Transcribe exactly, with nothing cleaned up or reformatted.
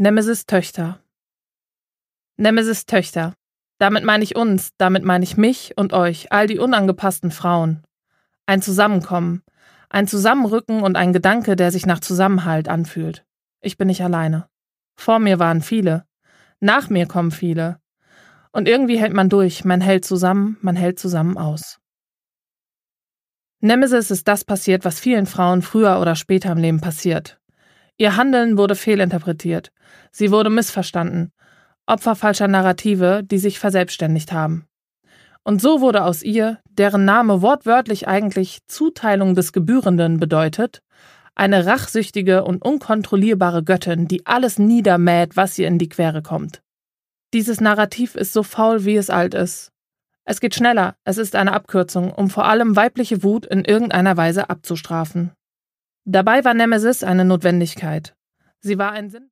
Nemesis Töchter. Nemesis Töchter. Damit meine ich uns, damit meine ich mich und euch, all die unangepassten Frauen. Ein Zusammenkommen, ein Zusammenrücken und ein Gedanke, der sich nach Zusammenhalt anfühlt. Ich bin nicht alleine. Vor mir waren viele. Nach mir kommen viele. Und irgendwie hält man durch, man hält zusammen, man hält zusammen aus. Nemesis ist das passiert, was vielen Frauen früher oder später im Leben passiert. Ihr Handeln wurde fehlinterpretiert. Sie wurde missverstanden. Opfer falscher Narrative, die sich verselbstständigt haben. Und so wurde aus ihr, deren Name wortwörtlich eigentlich Zuteilung des Gebührenden bedeutet, eine rachsüchtige und unkontrollierbare Göttin, die alles niedermäht, was ihr in die Quere kommt. Dieses Narrativ ist so faul, wie es alt ist. Es geht schneller, es ist eine Abkürzung, um vor allem weibliche Wut in irgendeiner Weise abzustrafen. Dabei war Nemesis eine Notwendigkeit. Sie war ein Sinn.